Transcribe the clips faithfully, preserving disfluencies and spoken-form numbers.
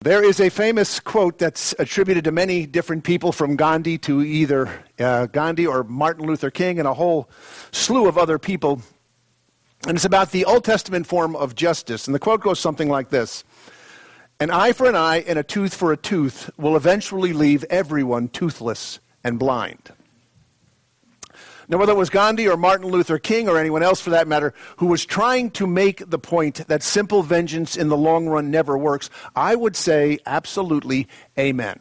There is a famous quote that's attributed to many different people, from Gandhi to either uh, Gandhi or Martin Luther King and a whole slew of other people. And it's about the Old Testament form of justice. And the quote goes something like this: "An eye for an eye and a tooth for a tooth will eventually leave everyone toothless and blind." Now, whether it was Gandhi or Martin Luther King or anyone else for that matter who was trying to make the point that simple vengeance in the long run never works, I would say absolutely amen.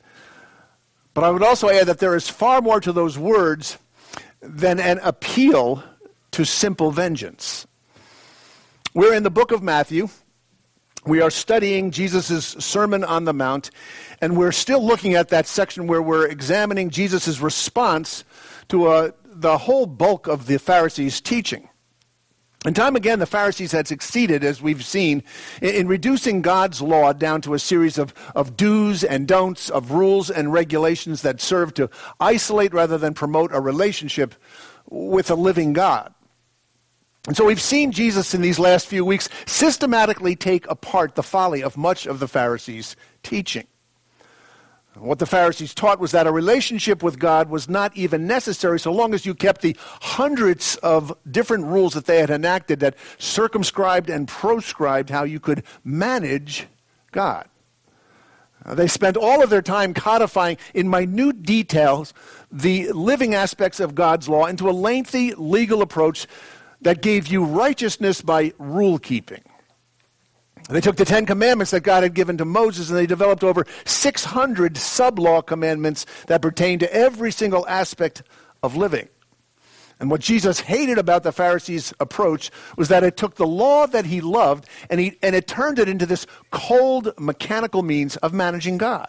But I would also add that there is far more to those words than an appeal to simple vengeance. We're in the book of Matthew. We are studying Jesus' Sermon on the Mount, and we're still looking at that section where we're examining Jesus' response to a the whole bulk of the Pharisees' teaching. And time again, the Pharisees had succeeded, as we've seen, in, in reducing God's law down to a series of, of do's and don'ts, of rules and regulations that serve to isolate rather than promote a relationship with a living God. And so we've seen Jesus in these last few weeks systematically take apart the folly of much of the Pharisees' teaching. What the Pharisees taught was that a relationship with God was not even necessary so long as you kept the hundreds of different rules that they had enacted that circumscribed and proscribed how you could manage God. They spent all of their time codifying in minute details the living aspects of God's law into a lengthy legal approach that gave you righteousness by rule keeping. They took the Ten Commandments that God had given to Moses, and they developed over six hundred sub-law commandments that pertain to every single aspect of living. And what Jesus hated about the Pharisees' approach was that it took the law that he loved and, he, and it turned it into this cold, mechanical means of managing God.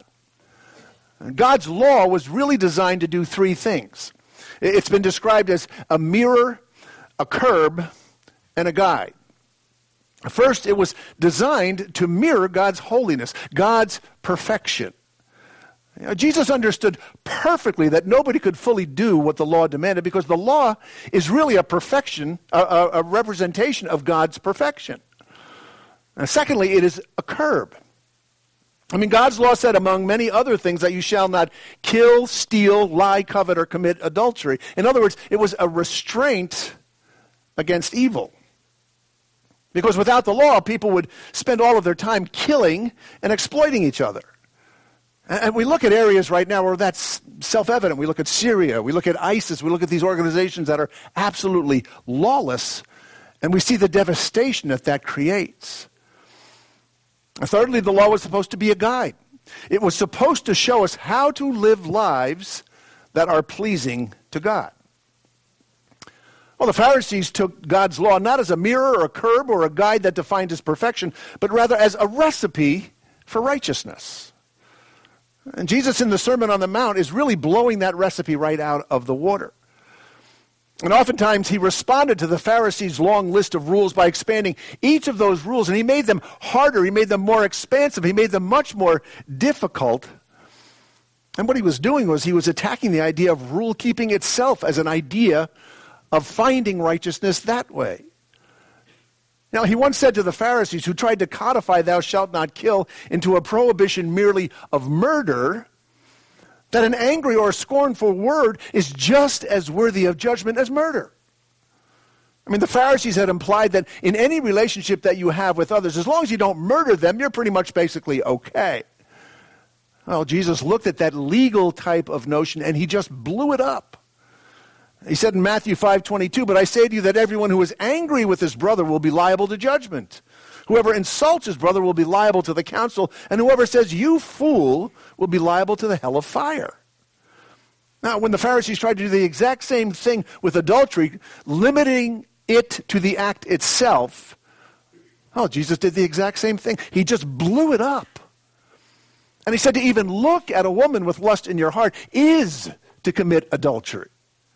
And God's law was really designed to do three things. It's been described as a mirror, a curb, and a guide. First, it was designed to mirror God's holiness, God's perfection. You know, Jesus understood perfectly that nobody could fully do what the law demanded because the law is really a perfection, a, a, a representation of God's perfection. And secondly, it is a curb. I mean, God's law said, among many other things, that you shall not kill, steal, lie, covet, or commit adultery. In other words, it was a restraint against evil. Because without the law, people would spend all of their time killing and exploiting each other. And we look at areas right now where that's self-evident. We look at Syria, we look at ISIS, we look at these organizations that are absolutely lawless, and we see the devastation that that creates. And thirdly, the law was supposed to be a guide. It was supposed to show us how to live lives that are pleasing to God. Well, the Pharisees took God's law not as a mirror or a curb or a guide that defined his perfection, but rather as a recipe for righteousness. And Jesus in the Sermon on the Mount is really blowing that recipe right out of the water. And oftentimes he responded to the Pharisees' long list of rules by expanding each of those rules, and he made them harder, he made them more expansive, he made them much more difficult. And what he was doing was he was attacking the idea of rule keeping itself as an idea of finding righteousness that way. Now, he once said to the Pharisees who tried to codify thou shalt not kill into a prohibition merely of murder, that an angry or scornful word is just as worthy of judgment as murder. I mean, the Pharisees had implied that in any relationship that you have with others, as long as you don't murder them, you're pretty much basically okay. Well, Jesus looked at that legal type of notion and he just blew it up. He said in Matthew five twenty-two, but I say to you that everyone who is angry with his brother will be liable to judgment. Whoever insults his brother will be liable to the council, and whoever says, you fool, will be liable to the hell of fire. Now, when the Pharisees tried to do the exact same thing with adultery, limiting it to the act itself, oh, Jesus did the exact same thing. He just blew it up. And he said to even look at a woman with lust in your heart is to commit adultery.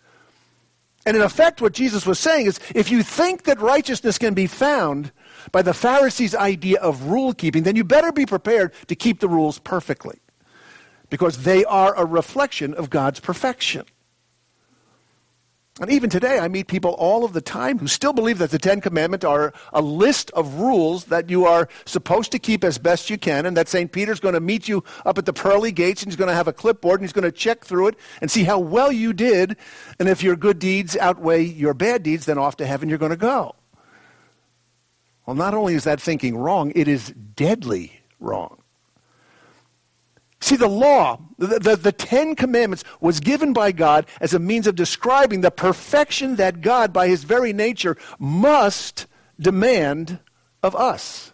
And in effect, what Jesus was saying is, if you think that righteousness can be found by the Pharisees' idea of rule keeping, then you better be prepared to keep the rules perfectly, because they are a reflection of God's perfection. And even today, I meet people all of the time who still believe that the Ten Commandments are a list of rules that you are supposed to keep as best you can, and that Saint Peter's going to meet you up at the pearly gates, and he's going to have a clipboard, and he's going to check through it and see how well you did, and if your good deeds outweigh your bad deeds, then off to heaven you're going to go. Well, not only is that thinking wrong, it is deadly wrong. See, the law, the, the, the Ten Commandments was given by God as a means of describing the perfection that God, by his very nature, must demand of us.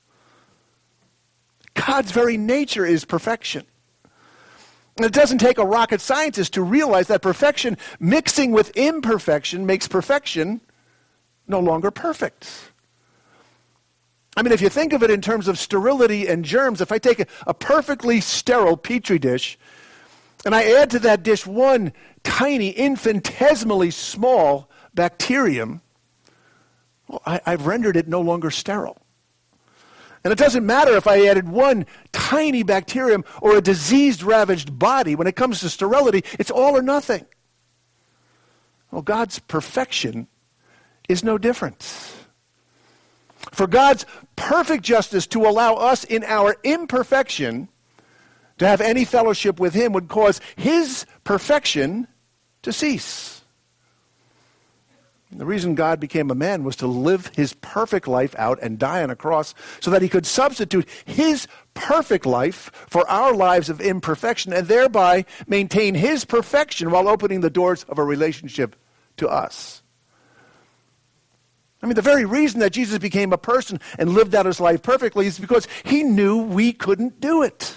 God's very nature is perfection. And it doesn't take a rocket scientist to realize that perfection mixing with imperfection makes perfection no longer perfect. I mean, if you think of it in terms of sterility and germs, if I take a, a perfectly sterile Petri dish and I add to that dish one tiny, infinitesimally small bacterium, well, I, I've rendered it no longer sterile. And it doesn't matter if I added one tiny bacterium or a disease-ravaged body. When it comes to sterility, it's all or nothing. Well, God's perfection is no different. For God's perfect justice to allow us in our imperfection to have any fellowship with him would cause his perfection to cease. The reason God became a man was to live his perfect life out and die on a cross so that he could substitute his perfect life for our lives of imperfection and thereby maintain his perfection while opening the doors of a relationship to us. I mean, the very reason that Jesus became a person and lived out his life perfectly is because he knew we couldn't do it.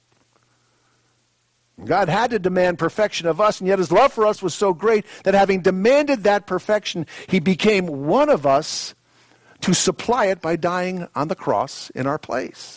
God had to demand perfection of us, and yet his love for us was so great that having demanded that perfection, he became one of us to supply it by dying on the cross in our place.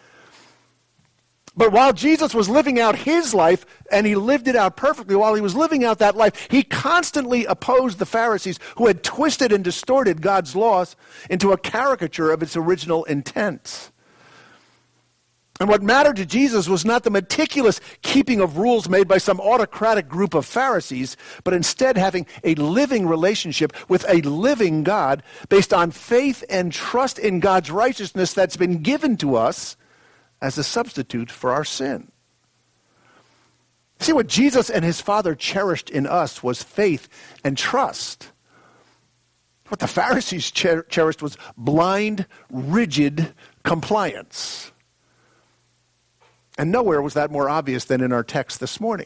But while Jesus was living out his life, and he lived it out perfectly, while he was living out that life, he constantly opposed the Pharisees who had twisted and distorted God's laws into a caricature of its original intent. And what mattered to Jesus was not the meticulous keeping of rules made by some autocratic group of Pharisees, but instead having a living relationship with a living God based on faith and trust in God's righteousness that's been given to us as a substitute for our sin. See, what Jesus and his Father cherished in us was faith and trust. What the Pharisees cher- cherished was blind, rigid compliance. And nowhere was that more obvious than in our text this morning.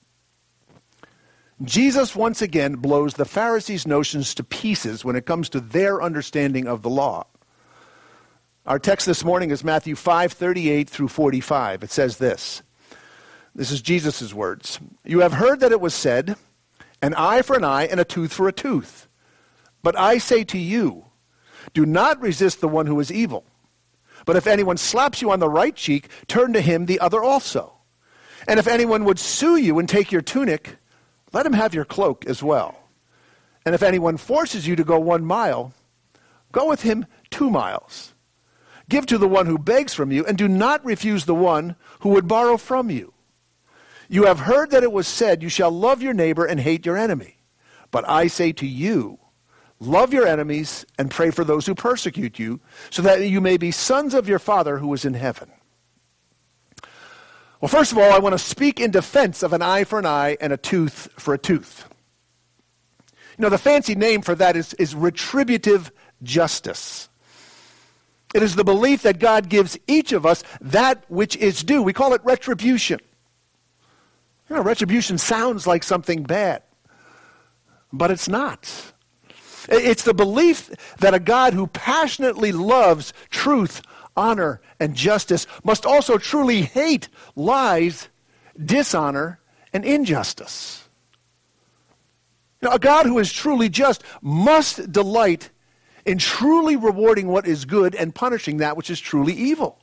Jesus once again blows the Pharisees' notions to pieces when it comes to their understanding of the law. Our text this morning is Matthew five, thirty-eight through forty-five. It says this. This is Jesus' words. You have heard that it was said, an eye for an eye and a tooth for a tooth. But I say to you, do not resist the one who is evil. But if anyone slaps you on the right cheek, turn to him the other also. And if anyone would sue you and take your tunic, let him have your cloak as well. And if anyone forces you to go one mile, go with him two miles. Give to the one who begs from you, and do not refuse the one who would borrow from you. You have heard that it was said, you shall love your neighbor and hate your enemy. But I say to you, love your enemies and pray for those who persecute you, so that you may be sons of your Father who is in heaven. Well, first of all, I want to speak in defense of an eye for an eye and a tooth for a tooth. You know, the fancy name for that is, is retributive justice. It is the belief that God gives each of us that which is due. We call it retribution. You know, retribution sounds like something bad, but it's not. It's the belief that a God who passionately loves truth, honor, and justice must also truly hate lies, dishonor, and injustice. You know, a God who is truly just must delight in truly rewarding what is good and punishing that which is truly evil.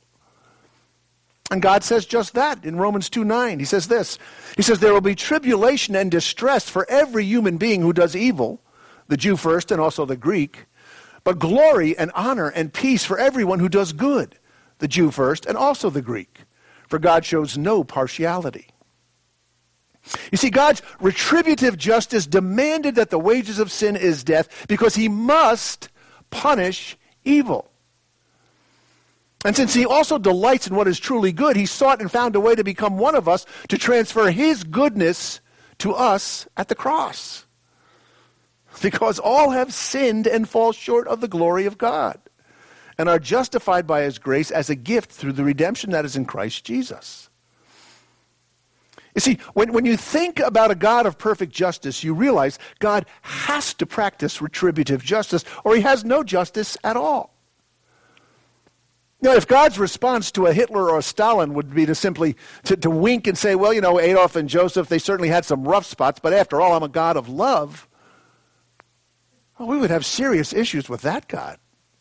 And God says just that in Romans two nine. He says this. He says, there will be tribulation and distress for every human being who does evil, the Jew first and also the Greek, but glory and honor and peace for everyone who does good, the Jew first and also the Greek, for God shows no partiality. You see, God's retributive justice demanded that the wages of sin is death because he must punish evil. And since he also delights in what is truly good, he sought and found a way to become one of us, to transfer his goodness to us at the cross. Because all have sinned and fall short of the glory of God, and are justified by his grace as a gift through the redemption that is in Christ Jesus. You see, when, when you think about a God of perfect justice, you realize God has to practice retributive justice, or he has no justice at all. Now, if God's response to a Hitler or a Stalin would be to simply to, to wink and say, well, you know, Adolf and Joseph, they certainly had some rough spots, but after all, I'm a God of love, well, we would have serious issues with that God.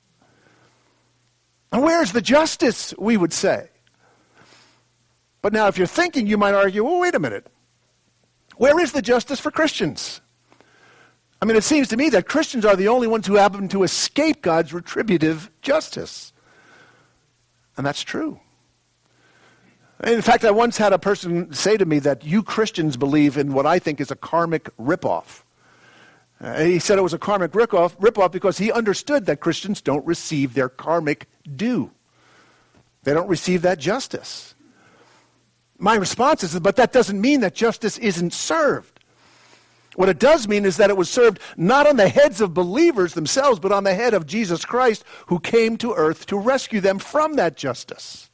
And where's the justice, we would say? But now, if you're thinking, you might argue, well, wait a minute. Where is the justice for Christians? I mean, it seems to me that Christians are the only ones who happen to escape God's retributive justice. And that's true. In fact, I once had a person say to me that you Christians believe in what I think is a karmic ripoff. Uh, he said it was a karmic ripoff, ripoff because he understood that Christians don't receive their karmic due. They don't receive that justice. My response is, but that doesn't mean that justice isn't served. What it does mean is that it was served not on the heads of believers themselves, but on the head of Jesus Christ, who came to earth to rescue them from that justice.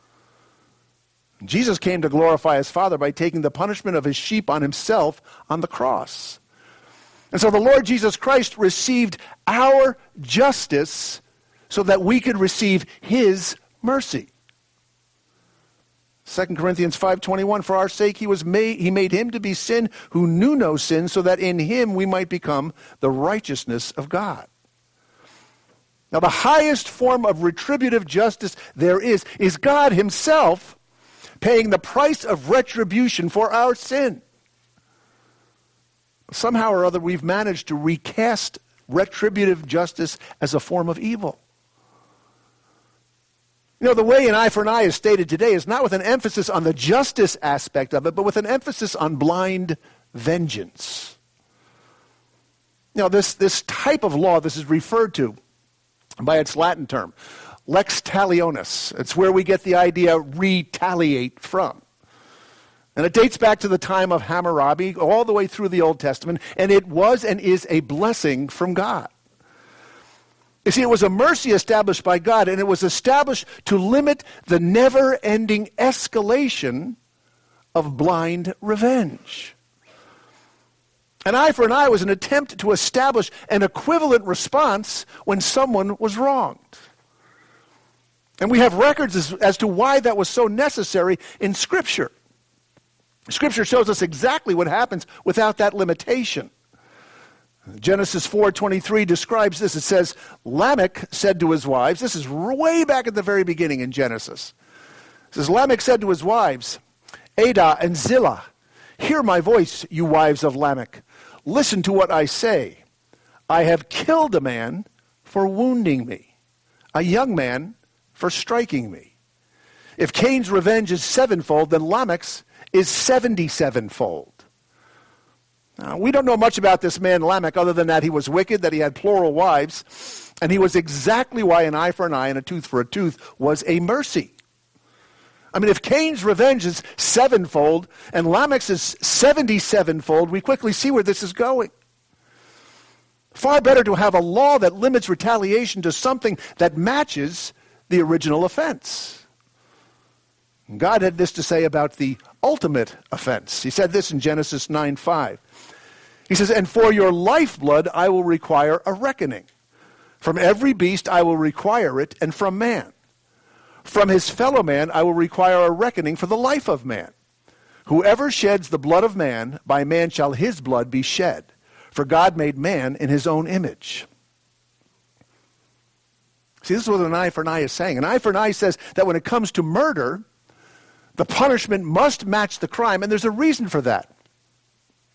Jesus came to glorify his Father by taking the punishment of his sheep on himself on the cross. And so the Lord Jesus Christ received our justice so that we could receive his mercy. Second Corinthians five twenty-one, for our sake he was made, he made him to be sin who knew no sin, so that in him we might become the righteousness of God. Now the highest form of retributive justice there is, is God himself paying the price of retribution for our sin. Somehow or other we've managed to recast retributive justice as a form of evil. You know, the way an eye for an eye is stated today is not with an emphasis on the justice aspect of it, but with an emphasis on blind vengeance. You know, this, this type of law, this is referred to by its Latin term, lex talionis. It's where we get the idea retaliate from. And it dates back to the time of Hammurabi, all the way through the Old Testament, and it was and is a blessing from God. You see, it was a mercy established by God, and it was established to limit the never-ending escalation of blind revenge. An eye for an eye was an attempt to establish an equivalent response when someone was wronged. And we have records as, as to why that was so necessary in Scripture. Scripture shows us exactly what happens without that limitation. Genesis four twenty-three describes this. It says, Lamech said to his wives, this is way back at the very beginning in Genesis. It says, Lamech said to his wives, Adah and Zillah, hear my voice, you wives of Lamech. Listen to what I say. I have killed a man for wounding me, a young man for striking me. If Cain's revenge is sevenfold, then Lamech's is seventy-sevenfold. Now, we don't know much about this man Lamech other than that he was wicked, that he had plural wives, and he was exactly why an eye for an eye and a tooth for a tooth was a mercy. I mean, if Cain's revenge is sevenfold and Lamech's is seventy-sevenfold, we quickly see where this is going. Far better to have a law that limits retaliation to something that matches the original offense. God had this to say about the ultimate offense. He said this in Genesis nine five. He says, and for your lifeblood I will require a reckoning. From every beast I will require it, and from man. From his fellow man I will require a reckoning for the life of man. Whoever sheds the blood of man, by man shall his blood be shed. For God made man in his own image. See, this is what an eye for an eye is saying. An eye for an eye says that when it comes to murder, the punishment must match the crime, and there's a reason for that.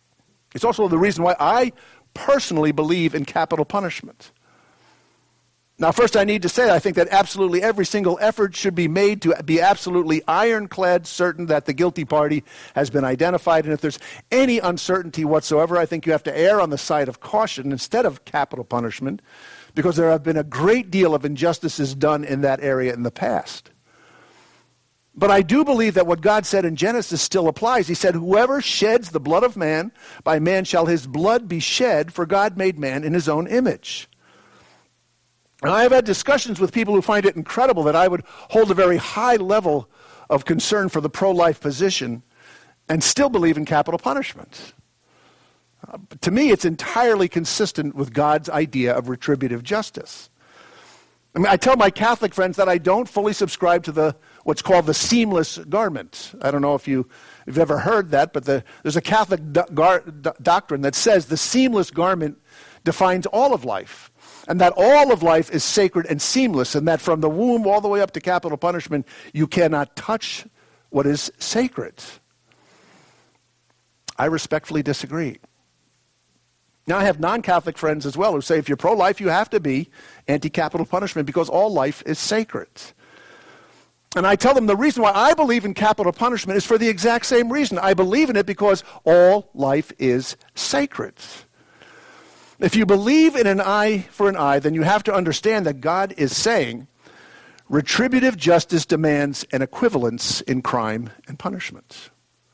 It's also the reason why I personally believe in capital punishment. Now, first I need to say I think that absolutely every single effort should be made to be absolutely ironclad certain that the guilty party has been identified. And if there's any uncertainty whatsoever, I think you have to err on the side of caution instead of capital punishment, because there have been a great deal of injustices done in that area in the past. But I do believe that what God said in Genesis still applies. He said, whoever sheds the blood of man, by man shall his blood be shed, for God made man in his own image. And I have had discussions with people who find it incredible that I would hold a very high level of concern for the pro-life position and still believe in capital punishment. Uh, to me, it's entirely consistent with God's idea of retributive justice. I mean, I tell my Catholic friends that I don't fully subscribe to the what's called the seamless garment. I don't know if you, you've ever heard that, but the, there's a Catholic do, gar, do, doctrine that says the seamless garment defines all of life, and that all of life is sacred and seamless, and that from the womb all the way up to capital punishment, you cannot touch what is sacred. I respectfully disagree. Now, I have non-Catholic friends as well who say if you're pro-life, you have to be anti-capital punishment because all life is sacred. And I tell them the reason why I believe in capital punishment is for the exact same reason. I believe in it because all life is sacred. If you believe in an eye for an eye, then you have to understand that God is saying retributive justice demands an equivalence in crime and punishment.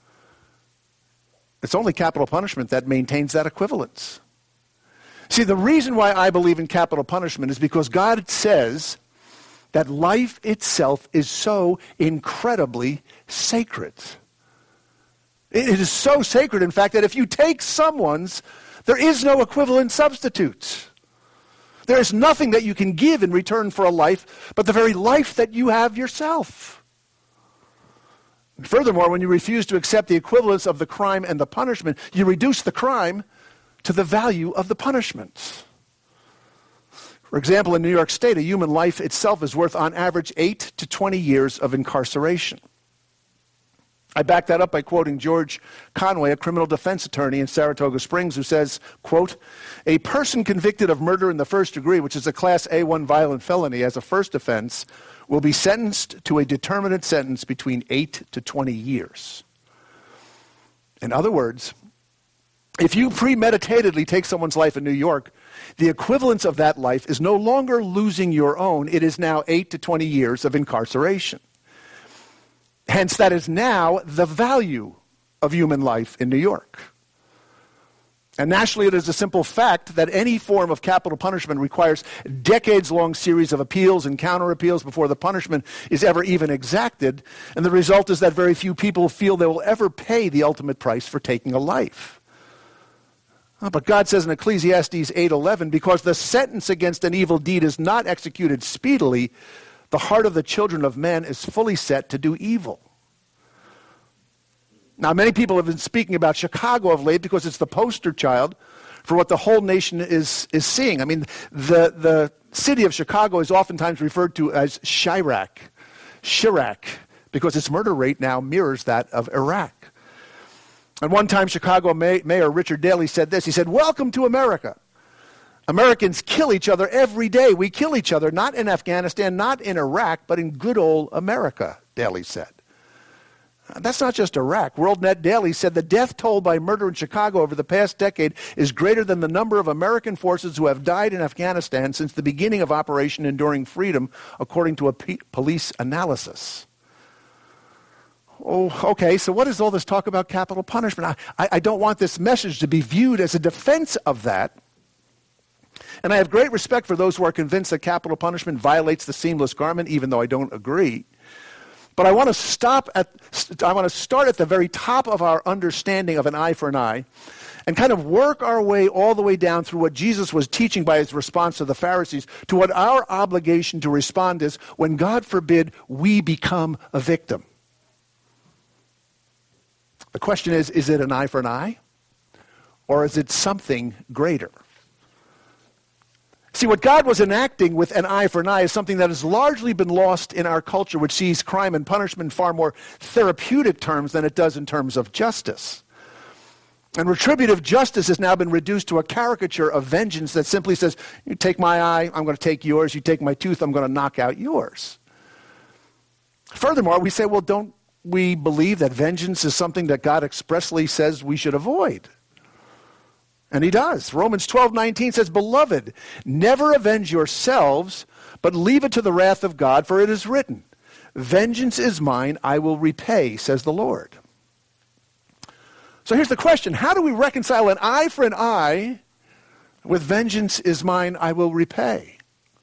It's only capital punishment that maintains that equivalence. See, the reason why I believe in capital punishment is because God says that life itself is so incredibly sacred. It is so sacred, in fact, that if you take someone's, there is no equivalent substitute. There is nothing that you can give in return for a life but the very life that you have yourself. And furthermore, when you refuse to accept the equivalence of the crime and the punishment, you reduce the crime to the value of the punishment. For example, in New York State, a human life itself is worth on average eight to twenty years of incarceration. I back that up by quoting George Conway, a criminal defense attorney in Saratoga Springs, who says, quote, a person convicted of murder in the first degree, which is a class A one violent felony as a first offense, will be sentenced to a determinate sentence between eight to twenty years. In other words, if you premeditatedly take someone's life in New York, the equivalence of that life is no longer losing your own. It is now eight to twenty years of incarceration. Hence, that is now the value of human life in New York. And nationally, it is a simple fact that any form of capital punishment requires a decades-long series of appeals and counter-appeals before the punishment is ever even exacted. And the result is that very few people feel they will ever pay the ultimate price for taking a life. Oh, but God says in Ecclesiastes eight eleven, because the sentence against an evil deed is not executed speedily, the heart of the children of men is fully set to do evil. Now, many people have been speaking about Chicago of late because it's the poster child for what the whole nation is, is seeing. I mean, the, the city of Chicago is oftentimes referred to as Chirac, Chirac, because its murder rate now mirrors that of Iraq. And one time, Chicago May, Mayor Richard Daley said this. He said, welcome to America. Americans kill each other every day. We kill each other, not in Afghanistan, not in Iraq, but in good old America, Daley said. That's not just Iraq. WorldNet Daily said the death toll by murder in Chicago over the past decade is greater than the number of American forces who have died in Afghanistan since the beginning of Operation Enduring Freedom, according to a p- police analysis. Oh, okay, so what is all this talk about capital punishment? I, I don't want this message to be viewed as a defense of that. And I have great respect for those who are convinced that capital punishment violates the seamless garment, even though I don't agree. But I want to stop at, I want to start at the very top of our understanding of an eye for an eye and kind of work our way all the way down through what Jesus was teaching by his response to the Pharisees to what our obligation to respond is when, God forbid, we become a victim. The question is, is it an eye for an eye? Or is it something greater? See, what God was enacting with an eye for an eye is something that has largely been lost in our culture, which sees crime and punishment in far more therapeutic terms than it does in terms of justice. And retributive justice has now been reduced to a caricature of vengeance that simply says, you take my eye, I'm going to take yours. You take my tooth, I'm going to knock out yours. Furthermore, we say, well, don't we believe that vengeance is something that God expressly says we should avoid? And he does. Romans twelve nineteen says, Beloved, never avenge yourselves, but leave it to the wrath of God, for it is written, Vengeance is mine, I will repay, says the Lord. So here's the question. How do we reconcile an eye for an eye with vengeance is mine, I will repay?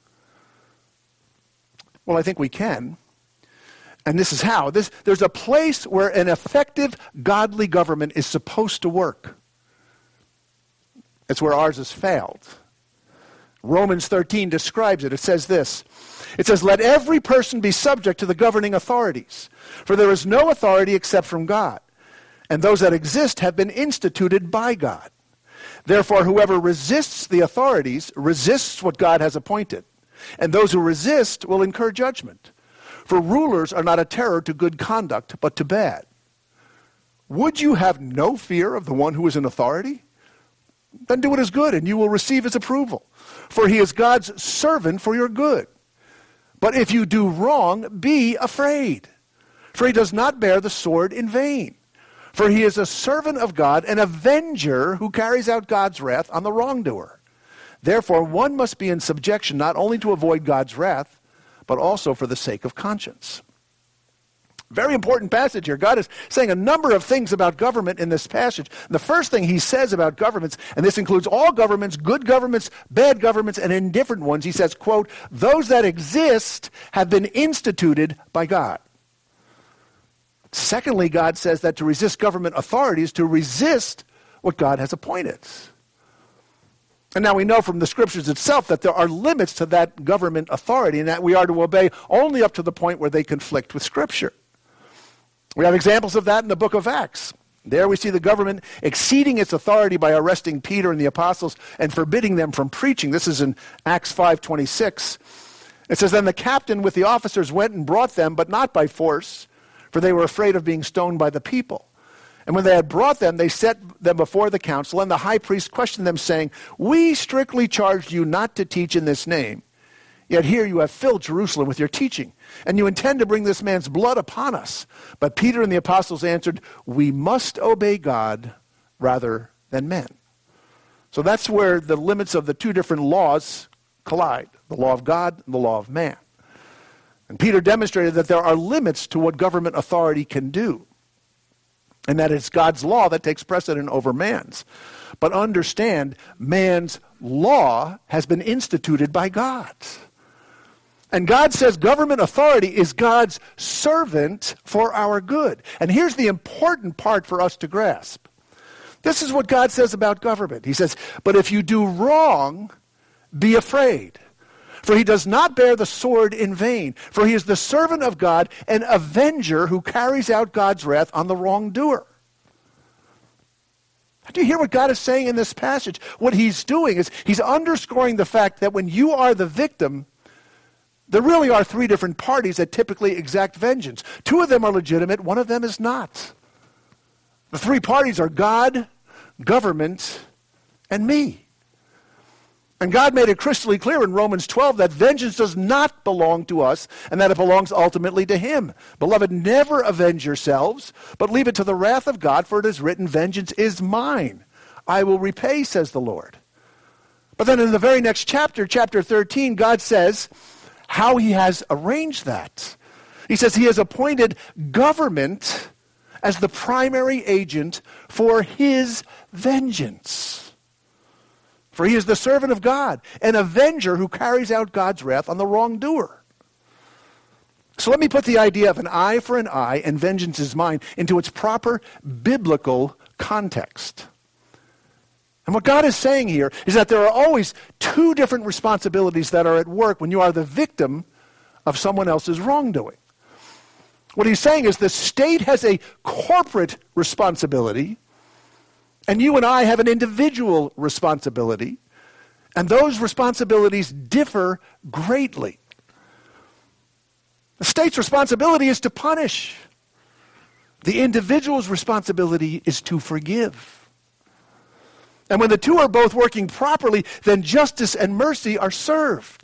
Well, I think we can. And this is how. This, there's a place where an effective, godly government is supposed to work. It's where ours has failed. Romans thirteen describes it. It says this. It says, Let every person be subject to the governing authorities, for there is no authority except from God, and those that exist have been instituted by God. Therefore, whoever resists the authorities resists what God has appointed, and those who resist will incur judgment. For rulers are not a terror to good conduct, but to bad. Would you have no fear of the one who is in authority? Then do what is good, and you will receive his approval. For he is God's servant for your good. But if you do wrong, be afraid. For he does not bear the sword in vain. For he is a servant of God, an avenger who carries out God's wrath on the wrongdoer. Therefore, one must be in subjection not only to avoid God's wrath, but also for the sake of conscience. Very important passage here. God is saying a number of things about government in this passage. The first thing he says about governments, and this includes all governments, good governments, bad governments, and indifferent ones, he says, quote, those that exist have been instituted by God. Secondly, God says that to resist government authority is to resist what God has appointed. And now we know from the scriptures itself that there are limits to that government authority and that we are to obey only up to the point where they conflict with Scripture. We have examples of that in the book of Acts. There we see the government exceeding its authority by arresting Peter and the apostles and forbidding them from preaching. This is in Acts five twenty-six. It says, Then the captain with the officers went and brought them, but not by force, for they were afraid of being stoned by the people. And when they had brought them, they set them before the council, and the high priest questioned them, saying, We strictly charged you not to teach in this name. Yet here you have filled Jerusalem with your teaching, and you intend to bring this man's blood upon us. But Peter and the apostles answered, We must obey God rather than men. So that's where the limits of the two different laws collide, the law of God and the law of man. And Peter demonstrated that there are limits to what government authority can do, and that it's God's law that takes precedent over man's. But understand, man's law has been instituted by God. And God says government authority is God's servant for our good. And here's the important part for us to grasp. This is what God says about government. He says, But if you do wrong, be afraid. For he does not bear the sword in vain. For he is the servant of God, an avenger who carries out God's wrath on the wrongdoer. Do you hear what God is saying in this passage? What he's doing is he's underscoring the fact that when you are the victim, there really are three different parties that typically exact vengeance. Two of them are legitimate, one of them is not. The three parties are God, government, and me. And God made it crystal clear in Romans twelve that vengeance does not belong to us and that it belongs ultimately to him. Beloved, never avenge yourselves, but leave it to the wrath of God, for it is written, Vengeance is mine. I will repay, says the Lord. But then in the very next chapter, chapter thirteen, God says how he has arranged that. He says he has appointed government as the primary agent for his vengeance. For he is the servant of God, an avenger who carries out God's wrath on the wrongdoer. So let me put the idea of an eye for an eye and vengeance is mine into its proper biblical context. And what God is saying here is that there are always two different responsibilities that are at work when you are the victim of someone else's wrongdoing. What he's saying is the state has a corporate responsibility, and you and I have an individual responsibility, and those responsibilities differ greatly. The state's responsibility is to punish. The individual's responsibility is to forgive. And when the two are both working properly, then justice and mercy are served.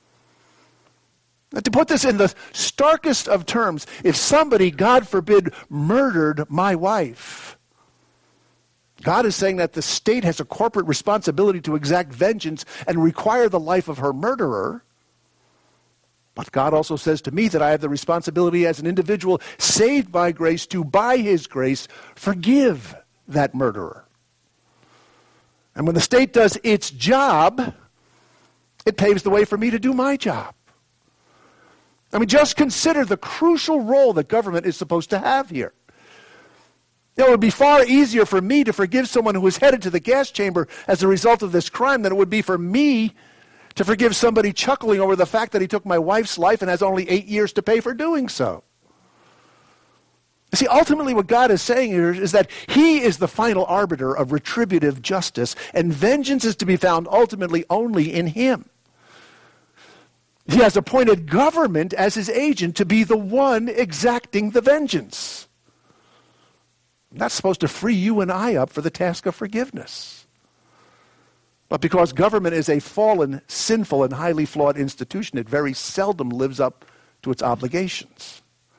Now, to put this in the starkest of terms, if somebody, God forbid, murdered my wife, God is saying that the state has a corporate responsibility to exact vengeance and require the life of her murderer. But God also says to me that I have the responsibility as an individual saved by grace to, by his grace, forgive that murderer. And when the state does its job, it paves the way for me to do my job. I mean, just consider the crucial role that government is supposed to have here. It would be far easier for me to forgive someone who was headed to the gas chamber as a result of this crime than it would be for me to forgive somebody chuckling over the fact that he took my wife's life and has only eight years to pay for doing so. You see, ultimately what God is saying here is that he is the final arbiter of retributive justice, and vengeance is to be found ultimately only in him. He has appointed government as his agent to be the one exacting the vengeance. That's supposed to free you and I up for the task of forgiveness. But because government is a fallen, sinful, and highly flawed institution, it very seldom lives up to its obligations.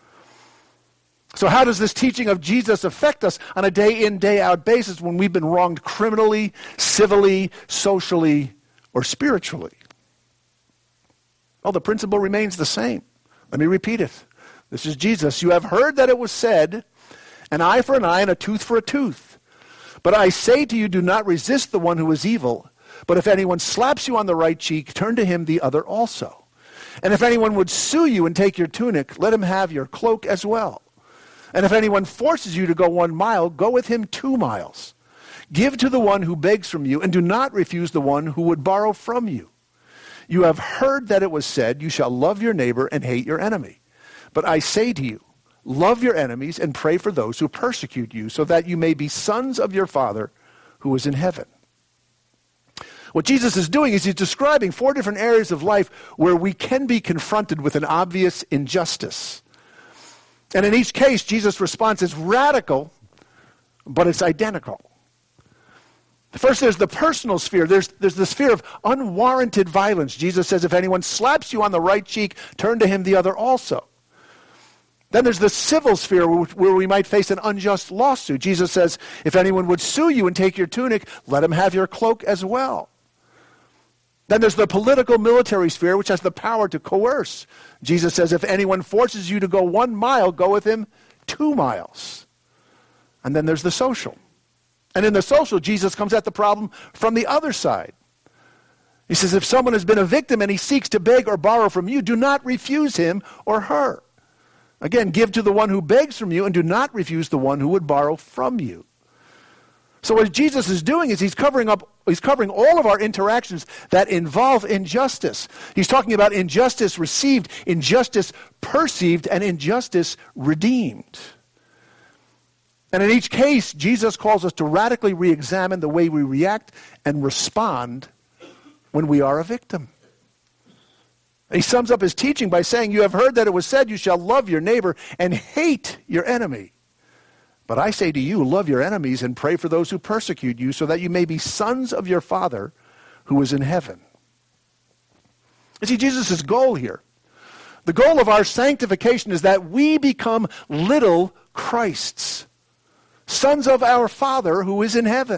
So how does this teaching of Jesus affect us on a day-in, day-out basis when we've been wronged criminally, civilly, socially, or spiritually? Well, the principle remains the same. Let me repeat it. This is Jesus. You have heard that it was said, an eye for an eye and a tooth for a tooth. But I say to you, do not resist the one who is evil. But if anyone slaps you on the right cheek, turn to him the other also. And if anyone would sue you and take your tunic, let him have your cloak as well. And if anyone forces you to go one mile, go with him two miles. Give to the one who begs from you, and do not refuse the one who would borrow from you. You have heard that it was said, you shall love your neighbor and hate your enemy. But I say to you, love your enemies and pray for those who persecute you, so that you may be sons of your Father who is in heaven. What Jesus is doing is he's describing four different areas of life where we can be confronted with an obvious injustice. And in each case, Jesus' response is radical, but it's identical. First, there's the personal sphere. There's, there's the sphere of unwarranted violence. Jesus says, if anyone slaps you on the right cheek, turn to him the other also. Then there's the civil sphere where we might face an unjust lawsuit. Jesus says, if anyone would sue you and take your tunic, let him have your cloak as well. Then there's the political military sphere, which has the power to coerce. Jesus says, if anyone forces you to go one mile, go with him two miles. And then there's the social. And in the social, Jesus comes at the problem from the other side. He says, if someone has been a victim and he seeks to beg or borrow from you, do not refuse him or her. Again, give to the one who begs from you and do not refuse the one who would borrow from you. So what Jesus is doing is he's covering up, he's covering all of our interactions that involve injustice. He's talking about injustice received, injustice perceived, and injustice redeemed. And in each case, Jesus calls us to radically re-examine the way we react and respond when we are a victim. He sums up his teaching by saying, you have heard that it was said, you shall love your neighbor and hate your enemy. But I say to you, love your enemies and pray for those who persecute you, so that you may be sons of your Father who is in heaven. You see, Jesus' goal here, the goal of our sanctification is that we become little Christs, sons of our Father who is in heaven.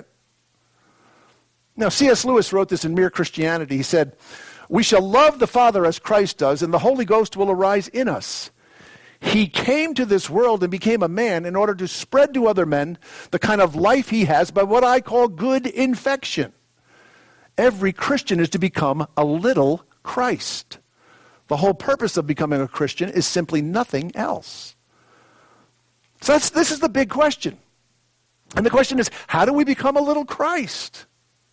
Now, C S Lewis wrote this in Mere Christianity. He said, we shall love the Father as Christ does, and the Holy Ghost will arise in us. He came to this world and became a man in order to spread to other men the kind of life he has by what I call good infection. Every Christian is to become a little Christ. The whole purpose of becoming a Christian is simply nothing else. So that's, this is the big question. And the question is, how do we become a little Christ?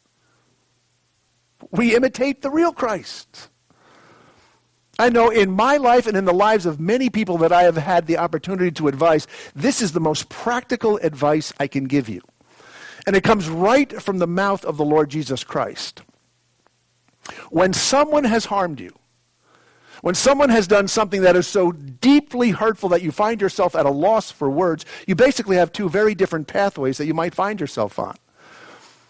We imitate the real Christ. I know in my life and in the lives of many people that I have had the opportunity to advise, this is the most practical advice I can give you. And it comes right from the mouth of the Lord Jesus Christ. When someone has harmed you, when someone has done something that is so deeply hurtful that you find yourself at a loss for words, you basically have two very different pathways that you might find yourself on.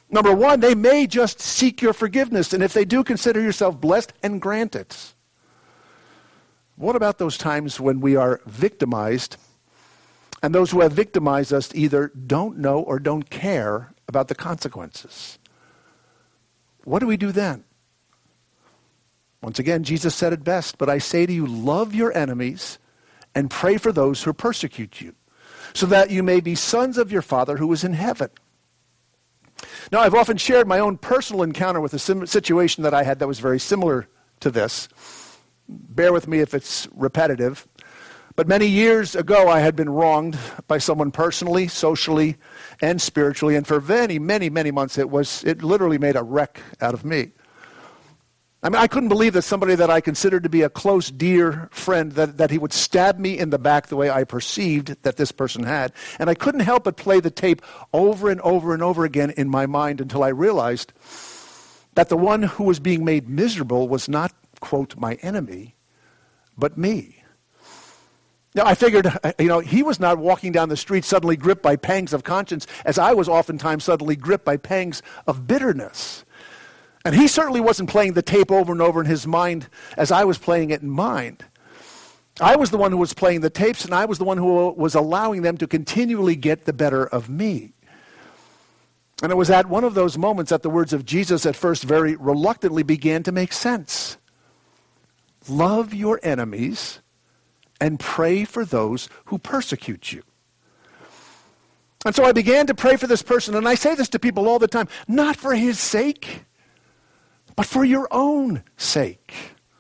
Number one, they may just seek your forgiveness, and if they do, consider yourself blessed and grant it. What about those times when we are victimized, and those who have victimized us either don't know or don't care about the consequences? What do we do then? Once again, Jesus said it best, but I say to you, love your enemies and pray for those who persecute you, so that you may be sons of your Father who is in heaven. Now, I've often shared my own personal encounter with a sim- situation that I had that was very similar to this. Bear with me if it's repetitive. But many years ago, I had been wronged by someone personally, socially, and spiritually. And for many, many, many months, it was it literally made a wreck out of me. I mean, I couldn't believe that somebody that I considered to be a close, dear friend, that, that he would stab me in the back the way I perceived that this person had. And I couldn't help but play the tape over and over and over again in my mind until I realized that the one who was being made miserable was not, quote, my enemy, but me. Now, I figured, you know, he was not walking down the street suddenly gripped by pangs of conscience, as I was oftentimes suddenly gripped by pangs of bitterness. And he certainly wasn't playing the tape over and over in his mind as I was playing it in mind. I was the one who was playing the tapes, and I was the one who was allowing them to continually get the better of me. And it was at one of those moments that the words of Jesus at first very reluctantly began to make sense. Love your enemies and pray for those who persecute you. And so I began to pray for this person, and I say this to people all the time, not for his sake, but for your own sake.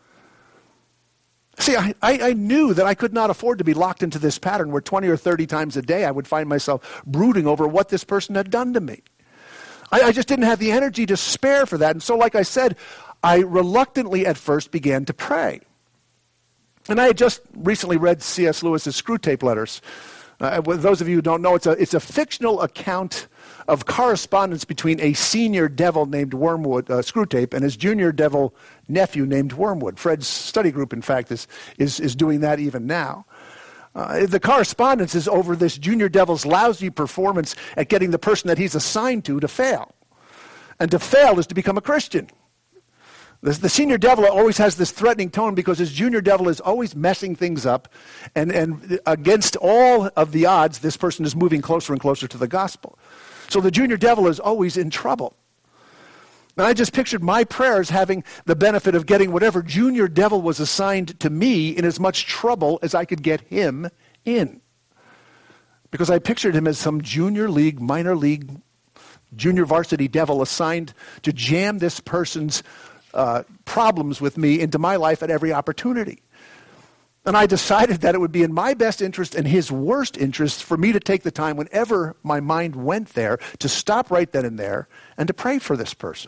See, I, I, I knew that I could not afford to be locked into this pattern where twenty or thirty times a day I would find myself brooding over what this person had done to me. I, I just didn't have the energy to spare for that. And so, like I said, I reluctantly at first began to pray. And I had just recently read C S Lewis's Screwtape Letters. Uh, those of you who don't know, it's a, it's a fictional account of correspondence between a senior devil named Wormwood, uh, Screwtape, and his junior devil nephew named Wormwood. Fred's study group, in fact, is, is, is doing that even now. Uh, the correspondence is over this junior devil's lousy performance at getting the person that he's assigned to to fail. And to fail is to become a Christian. The, the senior devil always has this threatening tone because his junior devil is always messing things up. And, and against all of the odds, this person is moving closer and closer to the gospel. So the junior devil is always in trouble. And I just pictured my prayers having the benefit of getting whatever junior devil was assigned to me in as much trouble as I could get him in. Because I pictured him as some junior league, minor league, junior varsity devil assigned to jam this person's uh, problems with me into my life at every opportunity. And I decided that it would be in my best interest and his worst interest for me to take the time whenever my mind went there to stop right then and there and to pray for this person.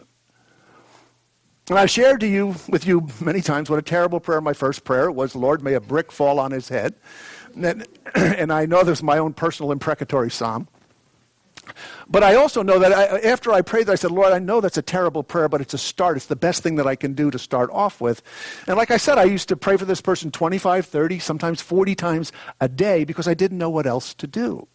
And I've shared to you, with you many times, what a terrible prayer my first prayer was, Lord, may a brick fall on his head. And, and I know this is my own personal imprecatory psalm. But I also know that I, after I prayed, I said, Lord, I know that's a terrible prayer, but it's a start. It's the best thing that I can do to start off with. And like I said, I used to pray for this person twenty-five, thirty, sometimes forty times a day because I didn't know what else to do.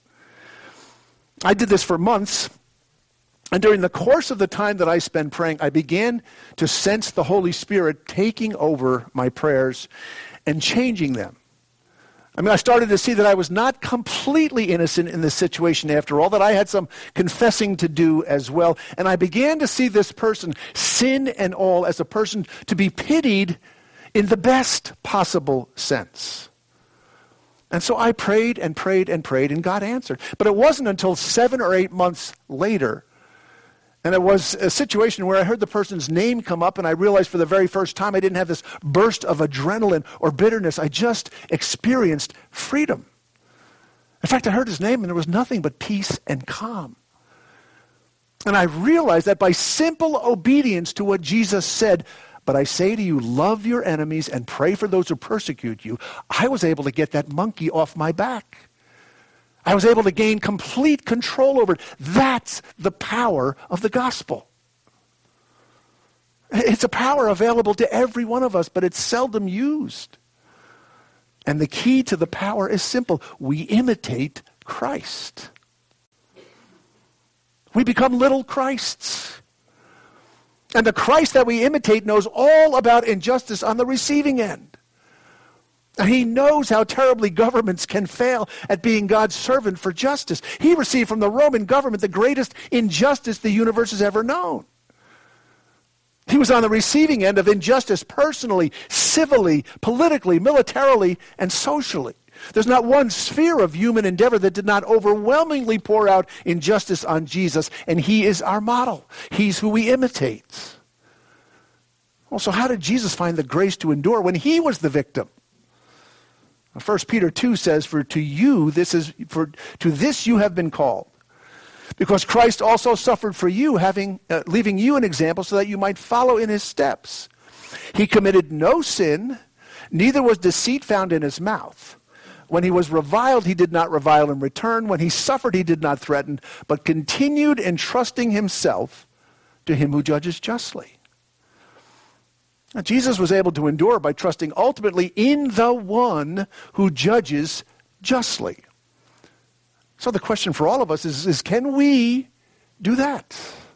I did this for months. And during the course of the time that I spent praying, I began to sense the Holy Spirit taking over my prayers and changing them. I mean, I started to see that I was not completely innocent in this situation after all, that I had some confessing to do as well. And I began to see this person, sin and all, as a person to be pitied in the best possible sense. And so I prayed and prayed and prayed, and God answered. But it wasn't until seven or eight months later, and it was a situation where I heard the person's name come up, and I realized for the very first time I didn't have this burst of adrenaline or bitterness. I just experienced freedom. In fact, I heard his name, and there was nothing but peace and calm. And I realized that by simple obedience to what Jesus said, but I say to you, love your enemies and pray for those who persecute you, I was able to get that monkey off my back. I was able to gain complete control over it. That's the power of the gospel. It's a power available to every one of us, but it's seldom used. And the key to the power is simple. We imitate Christ. We become little Christs. And the Christ that we imitate knows all about injustice on the receiving end. He knows how terribly governments can fail at being God's servant for justice. He received from the Roman government the greatest injustice the universe has ever known. He was on the receiving end of injustice personally, civilly, politically, militarily, and socially. There's not one sphere of human endeavor that did not overwhelmingly pour out injustice on Jesus, and he is our model. He's who we imitate. Also, how did Jesus find the grace to endure when he was the victim? First Peter two says, "For to you this is for to this you have been called, because Christ also suffered for you, having uh, leaving you an example so that you might follow in his steps. He committed no sin, neither was deceit found in his mouth. When he was reviled, he did not revile in return. When he suffered, he did not threaten, but continued entrusting himself to him who judges justly." Now, Jesus was able to endure by trusting ultimately in the one who judges justly. So the question for all of us is, is can we do that?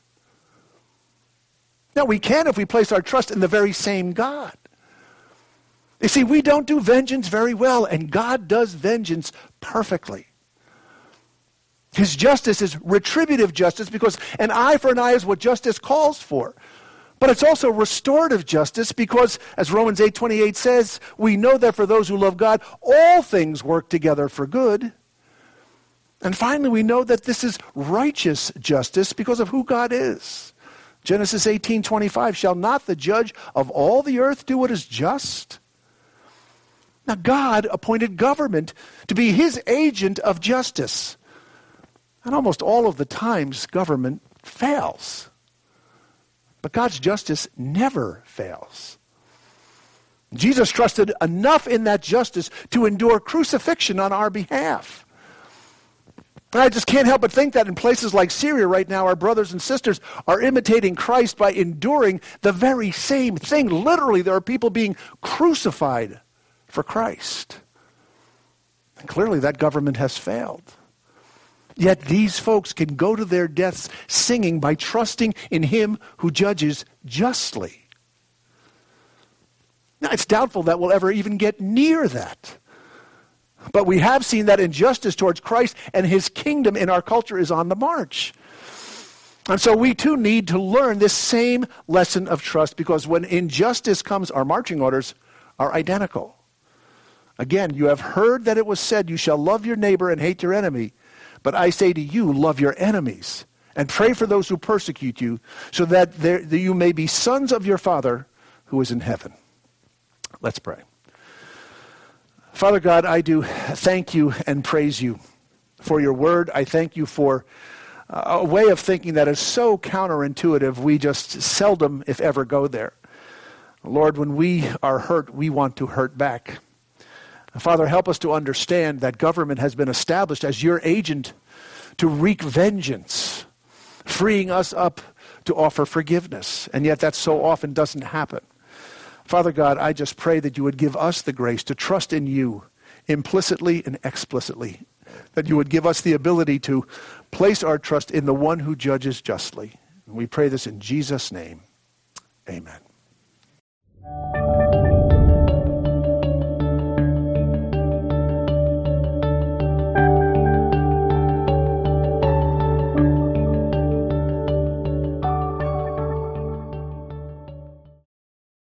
Now, we can if we place our trust in the very same God. You see, we don't do vengeance very well, and God does vengeance perfectly. His justice is retributive justice because an eye for an eye is what justice calls for. But it's also restorative justice because, as Romans eight twenty-eight says, we know that for those who love God, all things work together for good. And finally, we know that this is righteous justice because of who God is. Genesis eighteen twenty-five, "Shall not the judge of all the earth do what is just?" Now, God appointed government to be his agent of justice. And almost all of the times, government fails. But God's justice never fails. Jesus trusted enough in that justice to endure crucifixion on our behalf. And I just can't help but think that in places like Syria right now, our brothers and sisters are imitating Christ by enduring the very same thing. Literally, there are people being crucified for Christ. And clearly, that government has failed. Yet these folks can go to their deaths singing by trusting in him who judges justly. Now, it's doubtful that we'll ever even get near that. But we have seen that injustice towards Christ and his kingdom in our culture is on the march. And so we too need to learn this same lesson of trust, because when injustice comes, our marching orders are identical. Again, you have heard that it was said, "You shall love your neighbor and hate your enemy. But I say to you, love your enemies and pray for those who persecute you, so that, there, that you may be sons of your Father who is in heaven." Let's pray. Father God, I do thank you and praise you for your word. I thank you for a way of thinking that is so counterintuitive, we just seldom, if ever, go there. Lord, when we are hurt, we want to hurt back. Father, help us to understand that government has been established as your agent to wreak vengeance, freeing us up to offer forgiveness. And yet that so often doesn't happen. Father God, I just pray that you would give us the grace to trust in you implicitly and explicitly, that you would give us the ability to place our trust in the one who judges justly. And we pray this in Jesus' name. Amen.